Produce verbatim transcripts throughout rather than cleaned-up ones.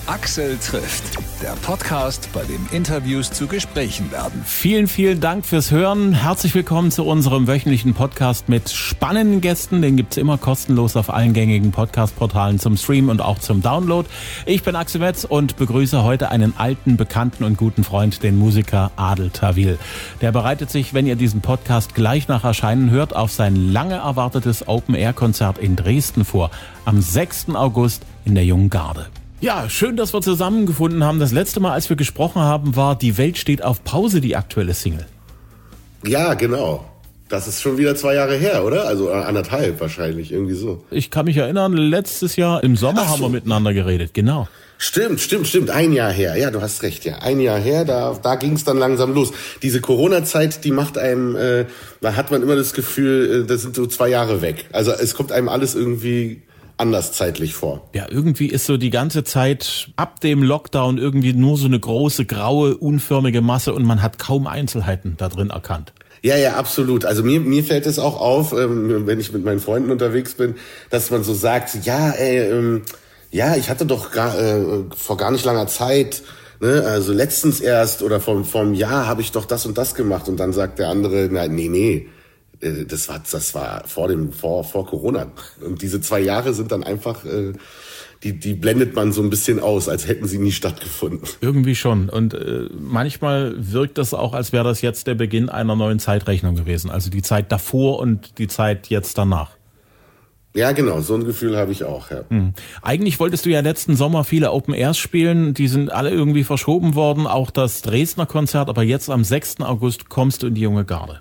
Axel trifft, der Podcast, bei dem Interviews zu Gesprächen werden. Vielen, vielen Dank fürs Hören. Herzlich willkommen zu unserem wöchentlichen Podcast mit spannenden Gästen. Den gibt's immer kostenlos auf allen gängigen Podcast-Portalen zum Stream und auch zum Download. Ich bin Axel Metz und begrüße heute einen alten, bekannten und guten Freund, den Musiker Adel Tawil. Der bereitet sich, wenn ihr diesen Podcast gleich nach Erscheinen hört, auf sein lange erwartetes Open-Air-Konzert in Dresden vor. Am sechsten August in der Jungen Garde. Ja, schön, dass wir zusammengefunden haben. Das letzte Mal, als wir gesprochen haben, war Die Welt steht auf Pause, die aktuelle Single. Ja, genau. Das ist schon wieder zwei Jahre her, oder? Also anderthalb wahrscheinlich, irgendwie so. Ich kann mich erinnern, letztes Jahr im Sommer Ach so. haben wir miteinander geredet, genau. Stimmt, stimmt, stimmt. Ein Jahr her. Ja, du hast recht, ja. Ein Jahr her, da, da ging es dann langsam los. Diese Corona-Zeit, die macht einem, äh, da hat man immer das Gefühl, äh, das sind so zwei Jahre weg. Also es kommt einem alles irgendwie anders zeitlich vor. Ja, irgendwie ist so die ganze Zeit ab dem Lockdown irgendwie nur so eine große, graue, unförmige Masse und man hat kaum Einzelheiten da drin erkannt. Ja, ja, absolut. Also mir mir fällt es auch auf, ähm, wenn ich mit meinen Freunden unterwegs bin, dass man so sagt, ja, ey, ähm, ja, ich hatte doch gar, äh, vor gar nicht langer Zeit, ne, also letztens erst oder vor, vor einem Jahr habe ich doch das und das gemacht und dann sagt der andere, na, nee, nee. Das war, das war vor dem, vor, vor Corona. Und diese zwei Jahre sind dann einfach, äh, die, die blendet man so ein bisschen aus, als hätten sie nie stattgefunden. Irgendwie schon. Und äh, manchmal wirkt das auch, als wäre das jetzt der Beginn einer neuen Zeitrechnung gewesen. Also die Zeit davor und die Zeit jetzt danach. Ja, genau. So ein Gefühl habe ich auch, ja. Hm. Eigentlich wolltest du ja letzten Sommer viele Open Airs spielen. Die sind alle irgendwie verschoben worden. Auch das Dresdner Konzert. Aber jetzt am sechsten August kommst du in die Junge Garde.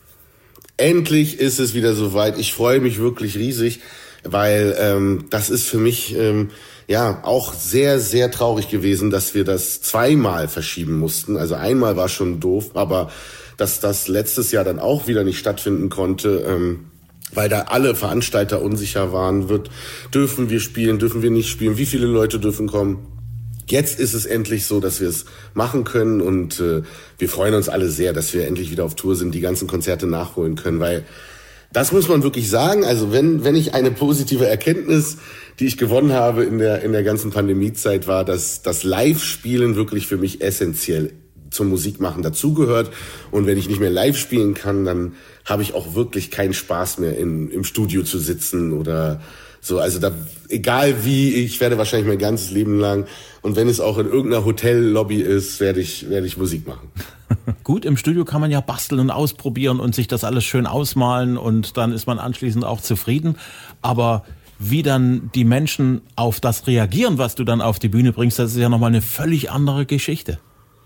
Endlich ist es wieder soweit. Ich freue mich wirklich riesig, weil ähm, das ist für mich ähm, ja auch sehr, sehr traurig gewesen, dass wir das zweimal verschieben mussten. Also einmal war schon doof, aber dass das letztes Jahr dann auch wieder nicht stattfinden konnte, ähm, weil da alle Veranstalter unsicher waren, wird, dürfen wir spielen, dürfen wir nicht spielen, wie viele Leute dürfen kommen. Jetzt ist es endlich so, dass wir es machen können und äh, wir freuen uns alle sehr, dass wir endlich wieder auf Tour sind, die ganzen Konzerte nachholen können, weil das muss man wirklich sagen, also wenn wenn ich eine positive Erkenntnis, die ich gewonnen habe in der in der ganzen Pandemiezeit, war, dass das Live-Spielen wirklich für mich essentiell zum Musikmachen dazugehört und wenn ich nicht mehr live spielen kann, dann habe ich auch wirklich keinen Spaß mehr in, im Studio zu sitzen oder so, also da, egal wie, ich werde wahrscheinlich mein ganzes Leben lang und wenn es auch in irgendeiner Hotellobby ist, werde ich, werde ich Musik machen. Gut, im Studio kann man ja basteln und ausprobieren und sich das alles schön ausmalen und dann ist man anschließend auch zufrieden. Aber wie dann die Menschen auf das reagieren, was du dann auf die Bühne bringst, das ist ja nochmal eine völlig andere Geschichte.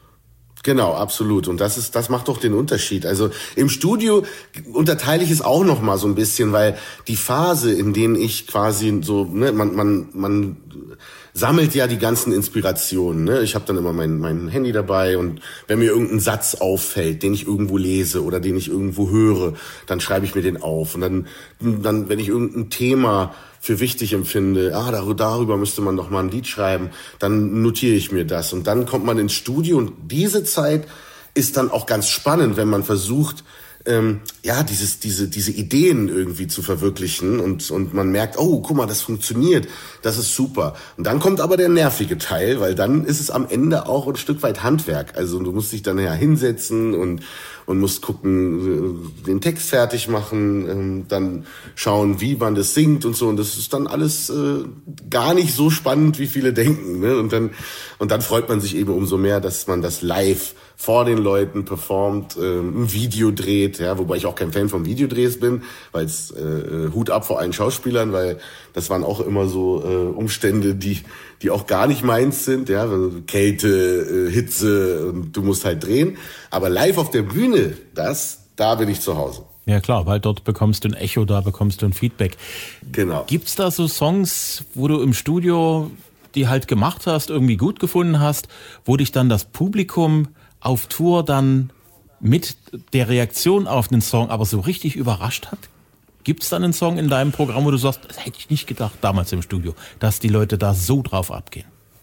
Genau, absolut. Und das ist, das macht doch den Unterschied. Also im Studio unterteile ich es auch noch mal so ein bisschen, weil die Phase, in denen ich quasi so, ne, man, man, man sammelt ja die ganzen Inspirationen. Ne? Ich habe dann immer mein, mein Handy dabei und wenn mir irgendein Satz auffällt, den ich irgendwo lese oder den ich irgendwo höre, dann schreibe ich mir den auf. Und dann, dann, wenn ich irgendein Thema für wichtig empfinde, ah, darüber müsste man doch mal ein Lied schreiben, dann notiere ich mir das. Und dann kommt man ins Studio und diese Zeit ist dann auch ganz spannend, wenn man versucht, ähm, ja, dieses, diese, diese Ideen irgendwie zu verwirklichen und, und man merkt, oh, guck mal, das funktioniert, das ist super. Und dann kommt aber der nervige Teil, weil dann ist es am Ende auch ein Stück weit Handwerk. Also du musst dich dann ja hinsetzen und, und musst gucken, den Text fertig machen, ähm, dann schauen, wie man das singt und so. Und das ist dann alles äh, gar nicht so spannend, wie viele denken. Ne? Und dann, und dann freut man sich eben umso mehr, dass man das live vor den Leuten performt, äh, ein Video dreht, ja, wobei ich auch kein Fan von Videodrehs bin, weil es äh, Hut ab vor allen Schauspielern, weil das waren auch immer so äh, Umstände, die die auch gar nicht meins sind, ja, Kälte, äh, Hitze und du musst halt drehen, aber live auf der Bühne, das, da bin ich zu Hause. Ja klar, weil dort bekommst du ein Echo, da bekommst du ein Feedback. Genau. Gibt's da so Songs, wo du im Studio die halt gemacht hast, irgendwie gut gefunden hast, wo dich dann das Publikum auf Tour dann mit der Reaktion auf den Song aber so richtig überrascht hat? Gibt es dann einen Song in deinem Programm, wo du sagst, das hätte ich nicht gedacht damals im Studio, dass die Leute da so drauf abgehen?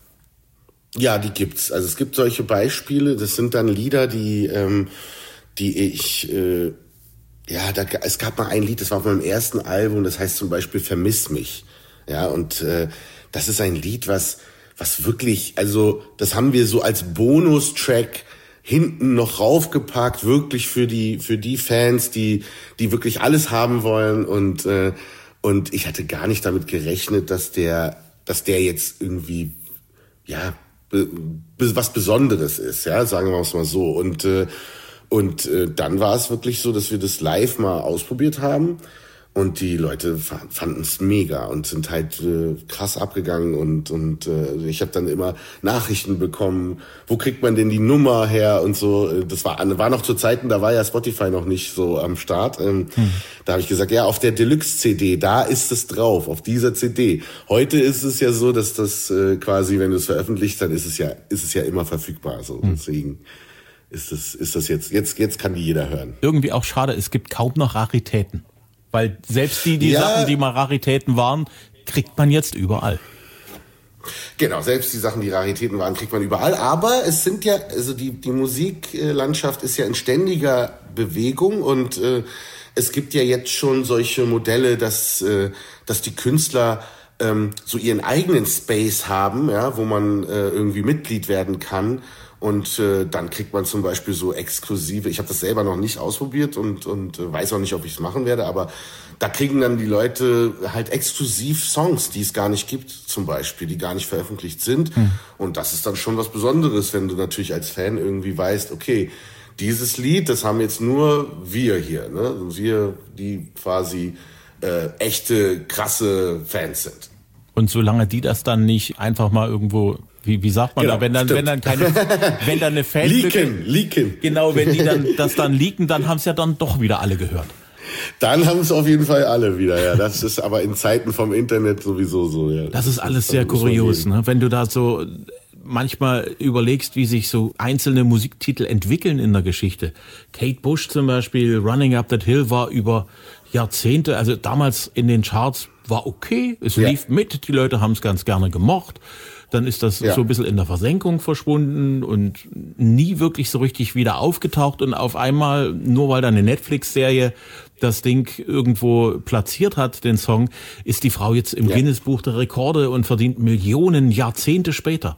Ja, die gibt's. Also es gibt solche Beispiele. Das sind dann Lieder, die, ähm, die ich, äh, ja, da, es gab mal ein Lied, das war auf meinem ersten Album, das heißt zum Beispiel Vermiss mich. Ja, und äh, das ist ein Lied, was was wirklich, also das haben wir so als Bonustrack hinten noch raufgepackt, wirklich für die für die Fans, die die wirklich alles haben wollen und äh, und ich hatte gar nicht damit gerechnet, dass der dass der jetzt irgendwie ja be, be, was Besonderes ist, ja, sagen wir es mal so und äh, und äh, dann war es wirklich so, dass wir das live mal ausprobiert haben. Und die Leute fanden es mega und sind halt äh, krass abgegangen und und äh, ich habe dann immer Nachrichten bekommen, wo kriegt man denn die Nummer her und so. Das war war noch zu Zeiten, da war ja Spotify noch nicht so am Start. Ähm, hm. Da habe ich gesagt, ja, auf der Deluxe-C D, da ist es drauf, auf dieser C D. Heute ist es ja so, dass das äh, quasi, wenn du es veröffentlichst, dann ist es ja ist es ja immer verfügbar. So hm. Deswegen ist das ist das jetzt jetzt jetzt kann die jeder hören. Irgendwie auch schade, es gibt kaum noch Raritäten. Weil selbst die, die ja. Sachen, die mal Raritäten waren, kriegt man jetzt überall. Genau, selbst die Sachen, die Raritäten waren, kriegt man überall. Aber es sind ja, also die, die Musiklandschaft ist ja in ständiger Bewegung und äh, es gibt ja jetzt schon solche Modelle, dass, äh, dass die Künstler ähm, so ihren eigenen Space haben, ja, wo man äh, irgendwie Mitglied werden kann. Und äh, dann kriegt man zum Beispiel so exklusive, ich habe das selber noch nicht ausprobiert und und äh, weiß auch nicht, ob ich es machen werde, aber da kriegen dann die Leute halt exklusiv Songs, die es gar nicht gibt zum Beispiel, die gar nicht veröffentlicht sind. Hm. Und das ist dann schon was Besonderes, wenn du natürlich als Fan irgendwie weißt, okay, dieses Lied, das haben jetzt nur wir hier, ne? Wir, die quasi äh, echte, krasse Fans sind. Und solange die das dann nicht einfach mal irgendwo... Wie, wie sagt man genau, da, wenn dann, stimmt. wenn dann keine, wenn dann eine Fanlücke... Leaken, leaken. Genau, wenn die dann, das dann leaken, dann haben es ja dann doch wieder alle gehört. Dann haben es auf jeden Fall alle wieder, ja. Das ist aber in Zeiten vom Internet sowieso so, ja. Das ist alles sehr kurios, ne? Wenn du da so manchmal überlegst, wie sich so einzelne Musiktitel entwickeln in der Geschichte. Kate Bush zum Beispiel, Running Up That Hill war über Jahrzehnte, also damals in den Charts war okay, es ja. lief mit, die Leute haben es ganz gerne gemocht. Dann ist das ja. so ein bisschen in der Versenkung verschwunden und nie wirklich so richtig wieder aufgetaucht. Und auf einmal, nur weil da eine Netflix-Serie das Ding irgendwo platziert hat, den Song, ist die Frau jetzt im ja. Guinness-Buch der Rekorde und verdient Millionen Jahrzehnte später.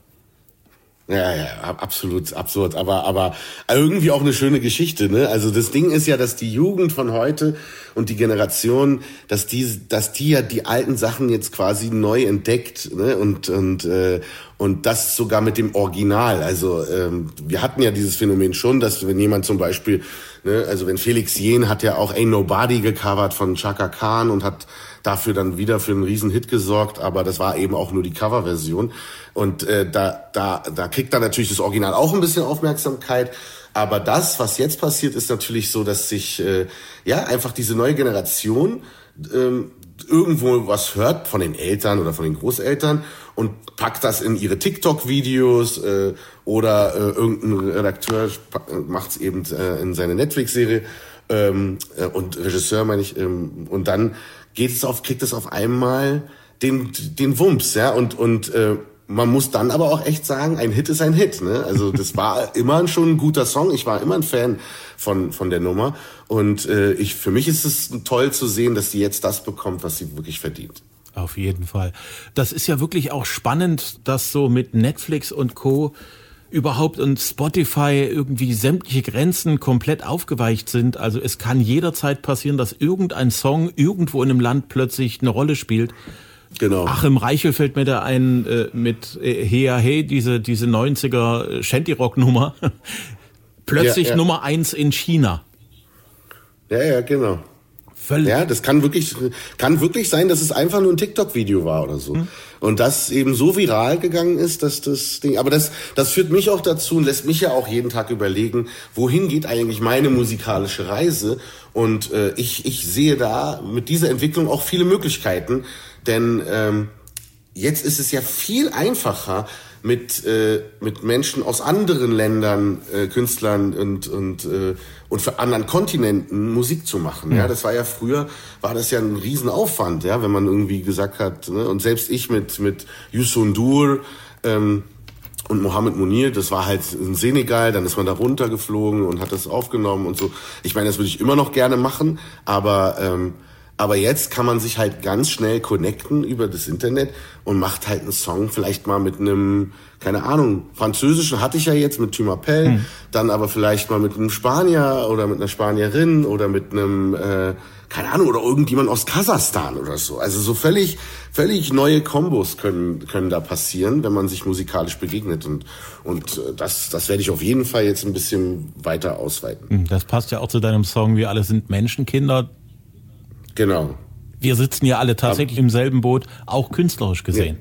Ja, ja, absolut absurd, aber aber irgendwie auch eine schöne Geschichte, ne? Also das Ding ist ja, dass die Jugend von heute und die Generation, dass die dass die ja die alten Sachen jetzt quasi neu entdeckt, ne? Und und äh, und das sogar mit dem Original. Also ähm, wir hatten ja dieses Phänomen schon, dass wenn jemand zum Beispiel, ne, also wenn Felix Jähn hat ja auch Ain't Nobody gecovert von Chaka Khan und hat dafür dann wieder für einen riesen Hit gesorgt, aber das war eben auch nur die Coverversion. Und äh, da da da kriegt dann natürlich das Original auch ein bisschen Aufmerksamkeit. Aber das, was jetzt passiert, ist natürlich so, dass sich äh, ja einfach diese neue Generation ähm, irgendwo was hört von den Eltern oder von den Großeltern und packt das in ihre TikTok-Videos äh, oder äh, irgendein Redakteur macht's eben äh, in seine Netflix-Serie ähm, äh, und Regisseur meine ich ähm, und dann geht es auf kriegt es auf einmal den den Wumms, ja und und äh, man muss dann aber auch echt sagen, ein Hit ist ein Hit, ne? Also das war immer schon ein guter Song. Ich war immer ein Fan von von der Nummer und äh, ich für mich ist es toll zu sehen, dass sie jetzt das bekommt, was sie wirklich verdient. Auf jeden Fall. Das ist ja wirklich auch spannend, dass so mit Netflix und Co. überhaupt und Spotify irgendwie sämtliche Grenzen komplett aufgeweicht sind. Also es kann jederzeit passieren, dass irgendein Song irgendwo in einem Land plötzlich eine Rolle spielt. Genau. Achim Reichel fällt mir da ein äh, mit äh, Hea Hey, diese diese neunziger Shanty-Rock-Nummer. Plötzlich ja, ja. Nummer eins in China. Ja, ja, genau. Völlig. Ja, das kann wirklich kann wirklich sein, dass es einfach nur ein TikTok-Video war oder so. Hm. Und das eben so viral gegangen ist, dass das Ding, aber das das führt mich auch dazu und lässt mich ja auch jeden Tag überlegen, wohin geht eigentlich meine musikalische Reise? Und äh, ich ich sehe da mit dieser Entwicklung auch viele Möglichkeiten. Denn ähm, jetzt ist es ja viel einfacher, mit äh, mit Menschen aus anderen Ländern, äh, Künstlern und und äh, und für anderen Kontinenten Musik zu machen. Ja, das war ja früher war das ja ein Riesenaufwand, ja, wenn man irgendwie gesagt hat. Ne? Und selbst ich mit mit Youssou N'Dour ähm, und Mohamed Mounir, das war halt in Senegal, dann ist man da runtergeflogen und hat das aufgenommen und so. Ich meine, das würde ich immer noch gerne machen, aber ähm, Aber jetzt kann man sich halt ganz schnell connecten über das Internet und macht halt einen Song vielleicht mal mit einem, keine Ahnung, französischen hatte ich ja jetzt mit Tu m'appelles, hm. dann aber vielleicht mal mit einem Spanier oder mit einer Spanierin oder mit einem, äh, keine Ahnung, oder irgendjemand aus Kasachstan oder so. Also so völlig, völlig neue Kombos können, können da passieren, wenn man sich musikalisch begegnet. Und, und das, das werde ich auf jeden Fall jetzt ein bisschen weiter ausweiten. Das passt ja auch zu deinem Song Wir alle sind Menschenkinder. Genau. Wir sitzen ja alle tatsächlich im selben Boot, auch künstlerisch gesehen.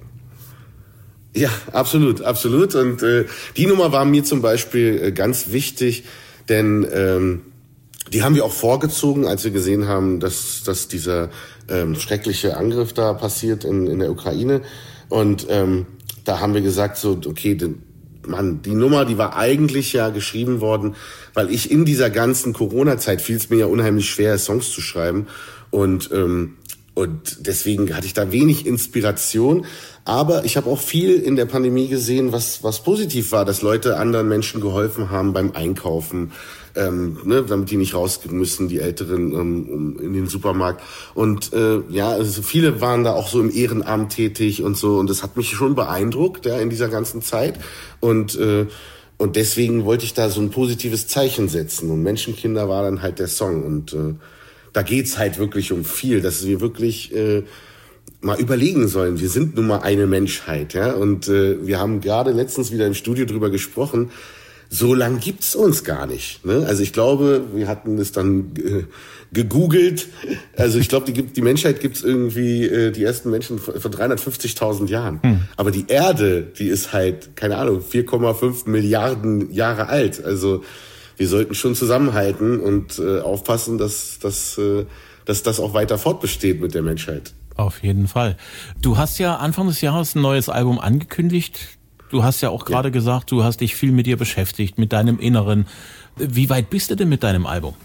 Ja, ja absolut, absolut. Und äh, die Nummer war mir zum Beispiel äh, ganz wichtig, denn ähm, die haben wir auch vorgezogen, als wir gesehen haben, dass, dass dieser ähm, schreckliche Angriff da passiert in, in der Ukraine. Und ähm, da haben wir gesagt, so okay, den, Mann, die Nummer, die war eigentlich ja geschrieben worden, weil ich in dieser ganzen Corona-Zeit fiel es mir ja unheimlich schwer, Songs zu schreiben. Und ähm, und deswegen hatte ich da wenig Inspiration. Aber ich habe auch viel in der Pandemie gesehen, was was positiv war, dass Leute anderen Menschen geholfen haben beim Einkaufen, ähm, ne, damit die nicht raus müssen, die Älteren ähm, um, in den Supermarkt. Und äh, ja, also viele waren da auch so im Ehrenamt tätig und so. Und das hat mich schon beeindruckt, ja, in dieser ganzen Zeit. Und äh, und deswegen wollte ich da so ein positives Zeichen setzen. Und Menschenkinder war dann halt der Song. Und äh, da geht's halt wirklich um viel, dass wir wirklich äh, mal überlegen sollen. Wir sind nun mal eine Menschheit, ja. Und äh, wir haben gerade letztens wieder im Studio drüber gesprochen. So lang gibt's uns gar nicht. Ne? Also ich glaube, wir hatten es dann äh, gegoogelt. Also ich glaube, die, die Menschheit gibt's irgendwie äh, die ersten Menschen vor, vor dreihundertfünfzigtausend Jahren. Hm. Aber die Erde, die ist halt, keine Ahnung, vier Komma fünf Milliarden Jahre alt. Also wir sollten schon zusammenhalten und äh, aufpassen, dass, dass, äh, dass das auch weiter fortbesteht mit der Menschheit. Auf jeden Fall. Du hast ja Anfang des Jahres ein neues Album angekündigt. Du hast ja auch gerade ja. gesagt, du hast dich viel mit dir beschäftigt, mit deinem Inneren. Wie weit bist du denn mit deinem Album?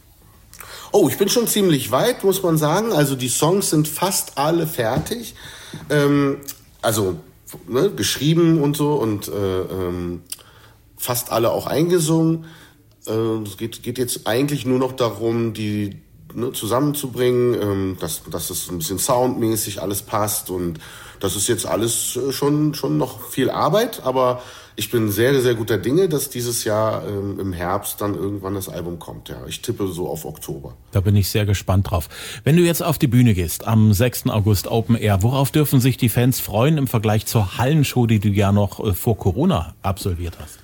Oh, ich bin schon ziemlich weit, muss man sagen. Also die Songs sind fast alle fertig. Ähm, also ne, geschrieben und so und äh, ähm, fast alle auch eingesungen. Es geht, geht jetzt eigentlich nur noch darum, die ne, zusammenzubringen, ähm, dass, dass es ein bisschen soundmäßig alles passt und das ist jetzt alles schon, schon noch viel Arbeit, aber ich bin sehr, sehr guter Dinge, dass dieses Jahr ähm, im Herbst dann irgendwann das Album kommt. Ja, ich tippe so auf Oktober. Da bin ich sehr gespannt drauf. Wenn du jetzt auf die Bühne gehst, am sechsten August Open Air, worauf dürfen sich die Fans freuen im Vergleich zur Hallenshow, die du ja noch äh, vor Corona absolviert hast?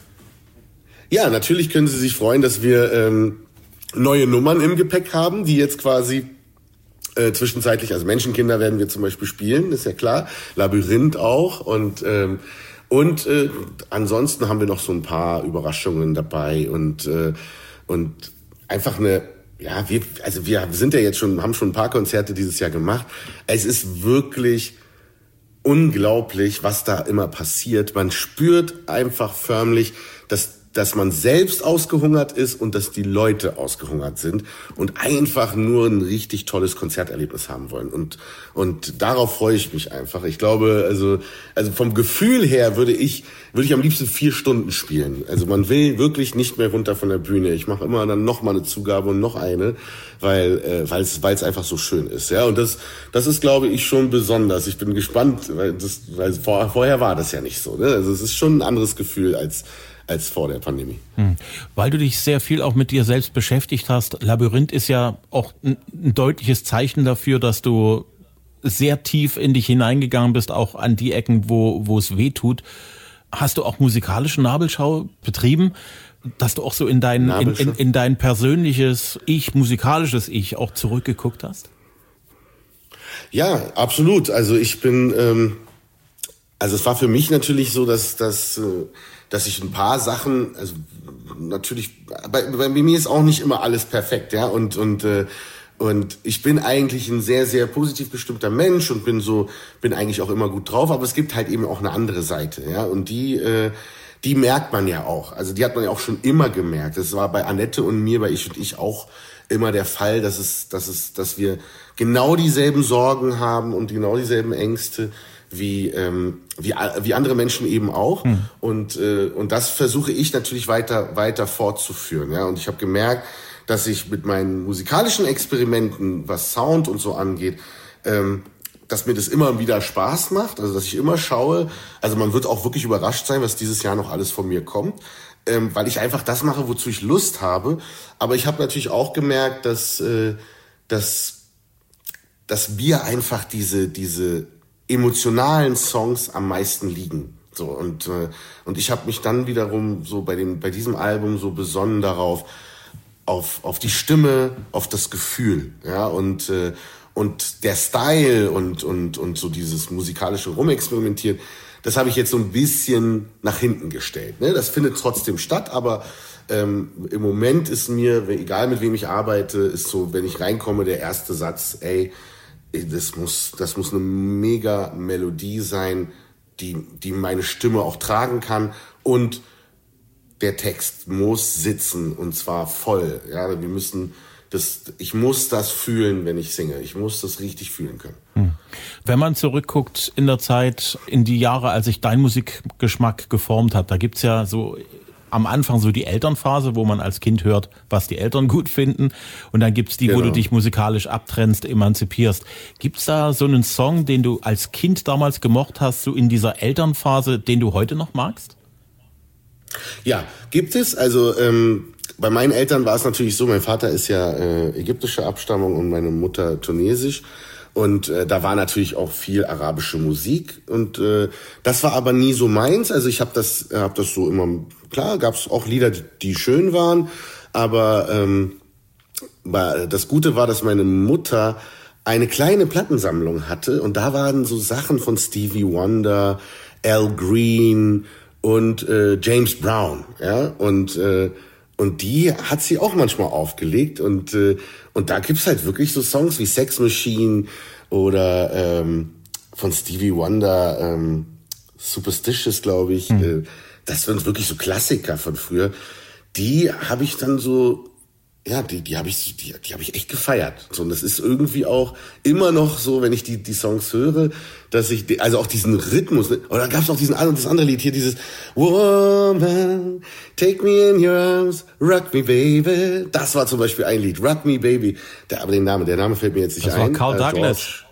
Ja, natürlich können Sie sich freuen, dass wir ähm, neue Nummern im Gepäck haben, die jetzt quasi äh, zwischenzeitlich, also Menschenkinder werden wir zum Beispiel spielen, ist ja klar, Labyrinth auch und ähm, und äh, ansonsten haben wir noch so ein paar Überraschungen dabei und äh, und einfach eine, ja, wir, also wir sind ja jetzt schon, haben schon ein paar Konzerte dieses Jahr gemacht. Es ist wirklich unglaublich, was da immer passiert. Man spürt einfach förmlich, dass dass man selbst ausgehungert ist und dass die Leute ausgehungert sind und einfach nur ein richtig tolles Konzerterlebnis haben wollen. Und und darauf freue ich mich einfach. Ich glaube, also also vom Gefühl her würde ich würde ich am liebsten vier Stunden spielen. Also man will wirklich nicht mehr runter von der Bühne. Ich mache immer dann noch mal eine Zugabe und noch eine, weil äh, weil es weil es einfach so schön ist. Ja, und das das ist, glaube ich, schon besonders. Ich bin gespannt, weil das weil vor, vorher war das ja nicht so. Ne? Also es ist schon ein anderes Gefühl als als vor der Pandemie. Hm. Weil du dich sehr viel auch mit dir selbst beschäftigt hast. Labyrinth ist ja auch ein, ein deutliches Zeichen dafür, dass du sehr tief in dich hineingegangen bist, auch an die Ecken, wo, wo es weh tut. Hast du auch musikalische Nabelschau betrieben, dass du auch so in dein, in, in, in dein persönliches Ich, musikalisches Ich auch zurückgeguckt hast? Ja, absolut. Also ich bin, ähm, also es war für mich natürlich so, dass, dass äh, dass ich ein paar Sachen, also natürlich, bei, bei mir ist auch nicht immer alles perfekt, ja, und und äh, und ich bin eigentlich ein sehr sehr positiv gestimmter Mensch und bin so, bin eigentlich auch immer gut drauf, aber es gibt halt eben auch eine andere Seite, ja, und die äh, die merkt man ja auch, also die hat man ja auch schon immer gemerkt. Das war bei Annette und mir, bei Ich und Ich auch immer der Fall, dass es, dass es, dass wir genau dieselben Sorgen haben und genau dieselben Ängste wie ähm, wie wie andere Menschen eben auch. Hm. Und äh, und das versuche ich natürlich weiter weiter fortzuführen, ja. Und ich habe gemerkt, dass ich mit meinen musikalischen Experimenten, was Sound und so angeht, ähm, dass mir das immer wieder Spaß macht, also dass ich immer schaue, also man wird auch wirklich überrascht sein, was dieses Jahr noch alles von mir kommt, ähm, weil ich einfach das mache, wozu ich Lust habe. Aber ich habe natürlich auch gemerkt, dass, äh, dass, dass mir einfach diese, diese emotionalen Songs am meisten liegen. So, und, äh, und ich habe mich dann wiederum so bei dem, bei diesem Album so besonnen darauf, auf, auf die Stimme, auf das Gefühl, ja, und, äh, und der Style und, und, und so dieses musikalische Rumexperimentieren, das habe ich jetzt so ein bisschen nach hinten gestellt, ne? Das findet trotzdem statt, aber ähm, im Moment ist mir, egal mit wem ich arbeite, ist so, wenn ich reinkomme, der erste Satz, ey, das muss, das muss eine mega Melodie sein, die, die meine Stimme auch tragen kann, und der Text muss sitzen, und zwar voll. Ja, wir müssen das, ich muss das fühlen, wenn ich singe. Ich muss das richtig fühlen können. Hm. Wenn man zurückguckt in der Zeit, in die Jahre, als sich dein Musikgeschmack geformt hat, da gibt's ja so am Anfang so die Elternphase, wo man als Kind hört, was die Eltern gut finden. Und dann gibt's die, genau, wo du dich musikalisch abtrennst, emanzipierst. Gibt's da so einen Song, den du als Kind damals gemocht hast, so in dieser Elternphase, den du heute noch magst? Ja, gibt es. Also ähm, bei meinen Eltern war es natürlich so, mein Vater ist ja äh, ägyptische Abstammung und meine Mutter tunesisch. Und äh, da war natürlich auch viel arabische Musik, und äh, das war aber nie so meins. Also ich habe das, äh, hab das so immer, klar, gab es auch Lieder, die, die schön waren, aber ähm, das Gute war, dass meine Mutter eine kleine Plattensammlung hatte, und da waren so Sachen von Stevie Wonder, Al Green und äh, James Brown, ja, und äh, und die hat sie auch manchmal aufgelegt, und äh, und da gibt's halt wirklich so Songs wie Sex Machine oder ähm, von Stevie Wonder, ähm, Superstitious, glaube ich. Mhm. Äh, das sind wirklich so Klassiker von früher. Die habe ich dann so, ja, die die habe ich die die habe ich echt gefeiert. So, und das ist irgendwie auch immer noch so, wenn ich die die Songs höre, dass ich die, also auch diesen Rhythmus, ne? Oder gab es auch diesen das andere Lied hier, dieses Woman, take me in your arms, rock me baby. Das war zum Beispiel ein Lied, Rock Me Baby. Der, aber den Namen, der Name fällt mir jetzt nicht das ein. Das war Carl äh, Douglas. George.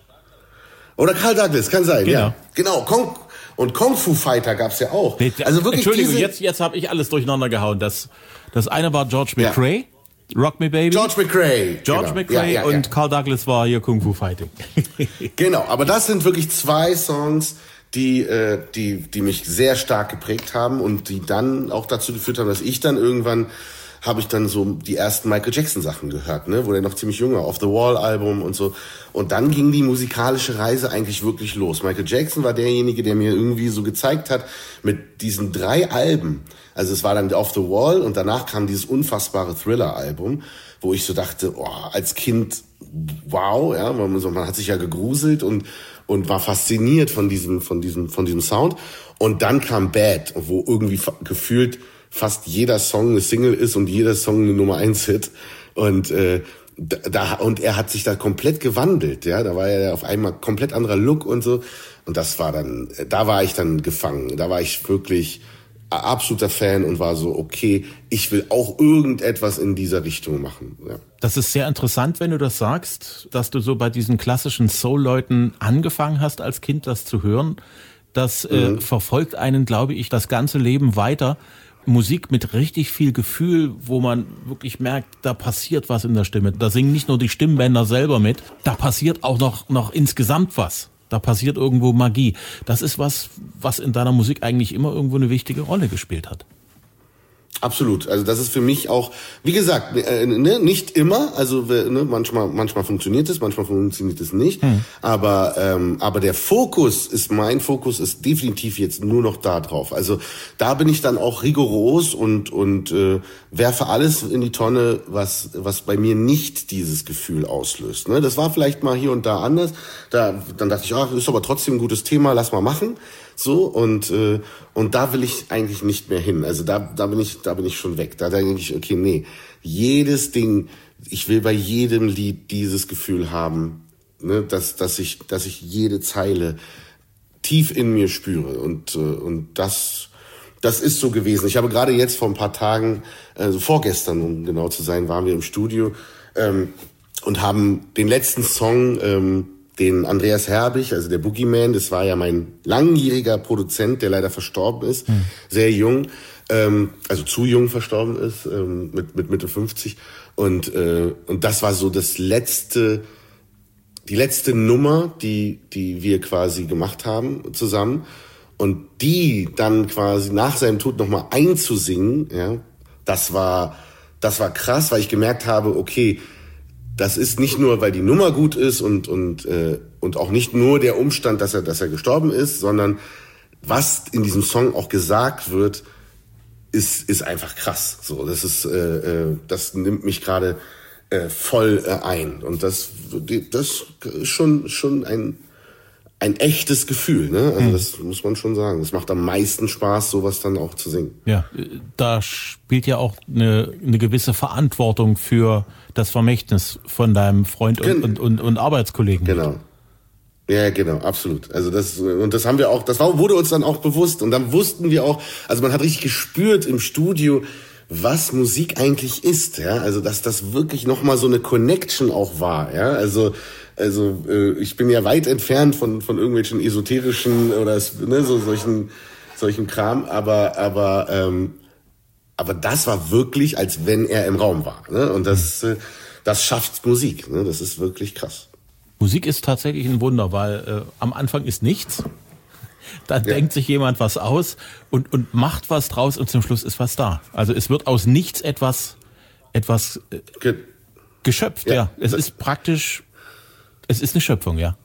Oder Carl Douglas, kann sein, genau. Ja. Genau, Kong und Kung Fu Fighter gab's ja auch. Also wirklich Entschuldigung, diese, jetzt jetzt habe ich alles durcheinander gehauen. Das das eine war George McRae. Ja. Rock Me Baby. George McRae. George genau. McRae ja, ja, und ja. Carl Douglas war hier Kung Fu Fighting. Genau, aber das sind wirklich zwei Songs, die, äh, die, die mich sehr stark geprägt haben und die dann auch dazu geführt haben, dass ich dann irgendwann habe ich dann so die ersten Michael Jackson Sachen gehört, ne, wo der noch ziemlich jung war, Off the Wall Album und so. Und dann ging die musikalische Reise eigentlich wirklich los. Michael Jackson war derjenige, der mir irgendwie so gezeigt hat, mit diesen drei Alben, also es war dann Off the Wall und danach kam dieses unfassbare Thriller Album, wo ich so dachte, oh, als Kind, wow, ja, man, so, man hat sich ja gegruselt und und war fasziniert von diesem von diesem von diesem Sound. Und dann kam Bad, wo irgendwie gefühlt fast jeder Song eine Single ist und jeder Song eine Nummer eins Hit. Und äh, da und er hat sich da komplett gewandelt, ja, da war er auf einmal komplett anderer Look und so. Und das war dann, da war ich dann gefangen. Da war ich wirklich absoluter Fan und war so, okay, ich will auch irgendetwas in dieser Richtung machen. Ja. Das ist sehr interessant, wenn du das sagst, dass du so bei diesen klassischen Soul-Leuten angefangen hast, als Kind das zu hören. Das mhm. äh, verfolgt einen, glaube ich, das ganze Leben weiter. Musik mit richtig viel Gefühl, wo man wirklich merkt, da passiert was in der Stimme. Da singen nicht nur die Stimmbänder selber mit, da passiert auch noch, noch insgesamt was. Da passiert irgendwo Magie. Das ist was, was in deiner Musik eigentlich immer irgendwo eine wichtige Rolle gespielt hat. Absolut. Also das ist für mich auch, wie gesagt, äh, ne, nicht immer. Also ne, manchmal, manchmal funktioniert es, manchmal funktioniert es nicht. Hm. Aber ähm, aber der Fokus ist, mein Fokus ist definitiv jetzt nur noch da drauf. Also da bin ich dann auch rigoros und und äh, werfe alles in die Tonne, was was bei mir nicht dieses Gefühl auslöst. Ne, das war vielleicht mal hier und da anders. Da dann dachte ich, ach, ist aber trotzdem ein gutes Thema, lass mal machen. So, und äh, und da will ich eigentlich nicht mehr hin. Also da da bin ich da bin ich schon weg. Da denke ich, okay, nee, jedes Ding, ich will bei jedem Lied dieses Gefühl haben, ne, dass dass ich dass ich jede Zeile tief in mir spüre und äh, und das das ist so gewesen. Ich habe gerade jetzt vor ein paar Tagen, also vorgestern, um genau zu sein, waren wir im Studio ähm, und haben den letzten Song, ähm, den Andreas Herbig, also der Boogeyman, das war ja mein langjähriger Produzent, der leider verstorben ist, hm. sehr jung, ähm, also zu jung verstorben ist, ähm, mit, mit Mitte fünfzig. Und, äh, und das war so das letzte, die letzte Nummer, die, die wir quasi gemacht haben zusammen. Und die dann quasi nach seinem Tod nochmal einzusingen, ja, das war, das war krass, weil ich gemerkt habe, okay, das ist nicht nur, weil die Nummer gut ist und und äh, und auch nicht nur der Umstand, dass er dass er gestorben ist, sondern was in diesem Song auch gesagt wird, ist ist einfach krass. So, das ist äh, das nimmt mich gerade äh, voll äh, ein und das das ist schon schon ein ein echtes Gefühl, ne? Also das muss man schon sagen. Es macht am meisten Spaß, sowas dann auch zu singen. Ja, da spielt ja auch eine, eine gewisse Verantwortung für das Vermächtnis von deinem Freund und, und, und, und Arbeitskollegen. Genau. Ja, genau, absolut. Also das, und das haben wir auch, das war, wurde uns dann auch bewusst. Und dann wussten wir auch, also man hat richtig gespürt im Studio, was Musik eigentlich ist, ja. Also dass das wirklich nochmal so eine Connection auch war, ja. Also Also äh, ich bin ja weit entfernt von von irgendwelchen esoterischen oder ne, so solchen solchen Kram, aber aber ähm, aber das war wirklich, als wenn er im Raum war, ne? Und das äh, das schafft Musik, ne? Das ist wirklich krass. Musik ist tatsächlich ein Wunder, weil äh, am Anfang ist nichts. Da ja. denkt sich jemand was aus und und macht was draus und zum Schluss ist was da. Also es wird aus nichts etwas etwas äh, Ge- geschöpft, ja. ja. Es das ist praktisch Es ist eine Schöpfung, ja.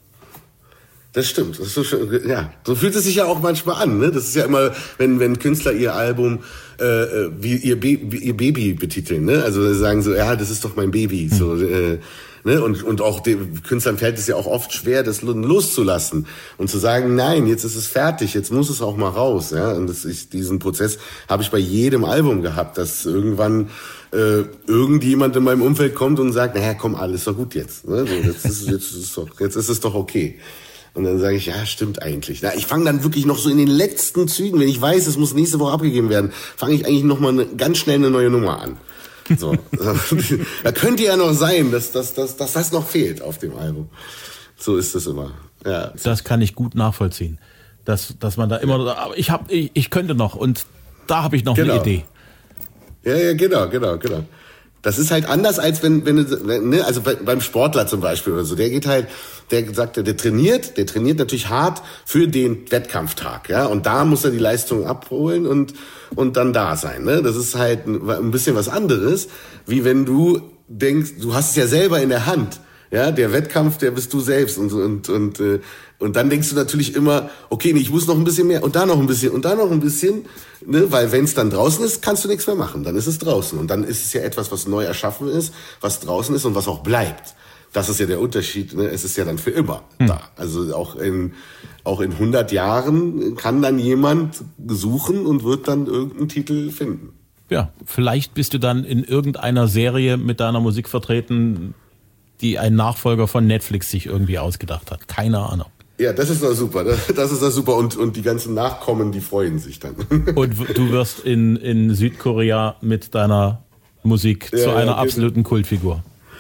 Das stimmt. Das ist so, ja, so fühlt es sich ja auch manchmal an. Ne? Das ist ja immer, wenn wenn Künstler ihr Album äh, wie ihr, Be- wie ihr Baby betiteln. Ne? Also sie sagen so, ja, das ist doch mein Baby. Hm. So, äh, ne? Und und auch den Künstlern fällt es ja auch oft schwer, das loszulassen und zu sagen, nein, jetzt ist es fertig, jetzt muss es auch mal raus. Ja? Und das ist, diesen Prozess habe ich bei jedem Album gehabt, dass irgendwann äh, irgendjemand in meinem Umfeld kommt und sagt, naja, komm, alles doch gut jetzt. Ne? So, jetzt, ist, jetzt, ist es doch, jetzt ist es doch okay. Und dann sage ich, ja, stimmt eigentlich. Na, ich fange dann wirklich noch so in den letzten Zügen, wenn ich weiß, es muss nächste Woche abgegeben werden, fange ich eigentlich noch mal eine, ganz schnell eine neue Nummer an. So, da könnte ja noch sein, dass, dass, dass, dass das noch fehlt auf dem Album. So ist es immer. Ja. Das kann ich gut nachvollziehen, dass dass man da immer, aber ich habe, ich, ich könnte noch und da habe ich noch genau. eine Idee. Ja, ja, genau, genau, genau. Das ist halt anders, als wenn, wenn, wenn ne, also bei, beim Sportler zum Beispiel oder so, der geht halt, der sagt, der trainiert, der trainiert natürlich hart für den Wettkampftag, ja, und da muss er die Leistung abholen und und dann da sein, ne? Das ist halt ein, ein bisschen was anderes, wie wenn du denkst, du hast es ja selber in der Hand, ja, der Wettkampf, der bist du selbst und und und äh, und dann denkst du natürlich immer, okay, nee, ich muss noch ein bisschen mehr und da noch ein bisschen und da noch ein bisschen, ne, weil wenn es dann draußen ist, kannst du nichts mehr machen, dann ist es draußen und dann ist es ja etwas, was neu erschaffen ist, was draußen ist und was auch bleibt. Das ist ja der Unterschied, ne? Es ist ja dann für immer hm. da. Also auch in auch in hundert Jahren kann dann jemand suchen und wird dann irgendeinen Titel finden. Ja, vielleicht bist du dann in irgendeiner Serie mit deiner Musik vertreten, die ein Nachfolger von Netflix sich irgendwie ausgedacht hat. Keine Ahnung. Ja, das ist doch super. Das ist doch super. Und, und die ganzen Nachkommen, die freuen sich dann. Und du wirst in, in Südkorea mit deiner Musik ja, zu einer ja, absoluten Kultfigur.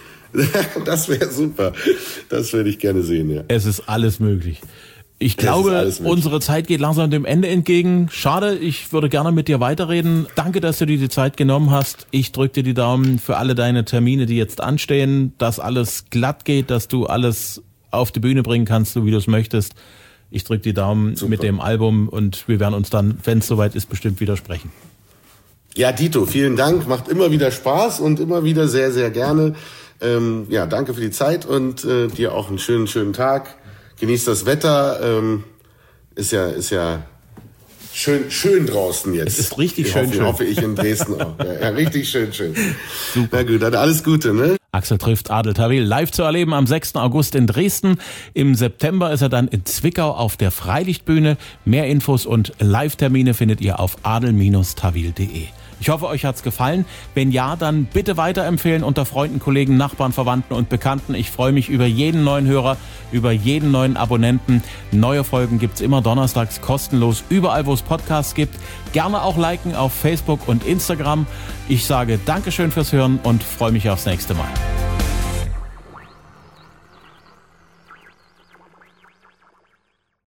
Das wäre super. Das würde ich gerne sehen, ja. Es ist alles möglich. Ich glaube, unsere Zeit geht langsam dem Ende entgegen. Schade, ich würde gerne mit dir weiterreden. Danke, dass du dir die Zeit genommen hast. Ich drücke dir die Daumen für alle deine Termine, die jetzt anstehen, dass alles glatt geht, dass du alles auf die Bühne bringen kannst, so wie du es möchtest. Ich drücke die Daumen Super. Mit dem Album und wir werden uns dann, wenn es soweit ist, bestimmt wieder sprechen. Ja, Dito, vielen Dank. Macht immer wieder Spaß und immer wieder sehr, sehr gerne. Ähm, ja, danke für die Zeit und äh, dir auch einen schönen, schönen Tag. Genießt das Wetter. Ähm, ist ja, ist ja schön, schön draußen jetzt. Es ist richtig ich schön, hoffe, schön. hoffe ich in Dresden auch. Ja, ja, richtig schön, schön. Super. Na gut, dann alles Gute, ne? Axel trifft Adel Tawil live zu erleben am sechsten August in Dresden. Im September ist er dann in Zwickau auf der Freilichtbühne. Mehr Infos und Live-Termine findet ihr auf adel Bindestrich tawil punkt de. Ich hoffe, euch hat's gefallen. Wenn ja, dann bitte weiterempfehlen unter Freunden, Kollegen, Nachbarn, Verwandten und Bekannten. Ich freue mich über jeden neuen Hörer, über jeden neuen Abonnenten. Neue Folgen gibt's immer donnerstags kostenlos überall, wo es Podcasts gibt. Gerne auch liken auf Facebook und Instagram. Ich sage Dankeschön fürs Hören und freue mich aufs nächste Mal.